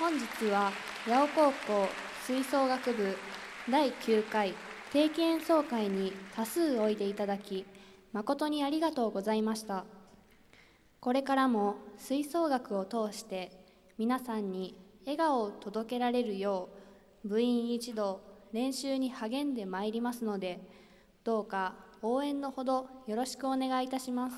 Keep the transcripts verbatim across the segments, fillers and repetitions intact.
本日は八尾高校吹奏楽部だいきゅうかい定期演奏会に多数おいでいただき、誠にありがとうございました。これからも吹奏楽を通して皆さんに笑顔を届けられるよう、部員一同練習に励んでまいりますので、どうか応援のほどよろしくお願いいたします。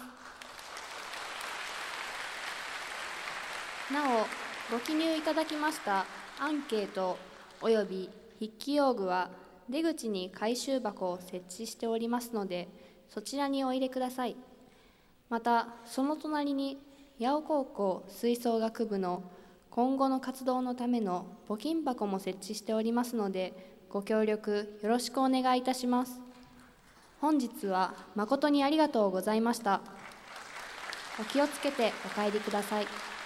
なお、ご記入いただきましたアンケートおよび筆記用具は出口に回収箱を設置しておりますので、そちらにお入れください。また、その隣に八尾高校吹奏楽部の今後の活動のための募金箱も設置しておりますので、ご協力よろしくお願いいたします。本日は誠にありがとうございました。お気をつけてお帰りください。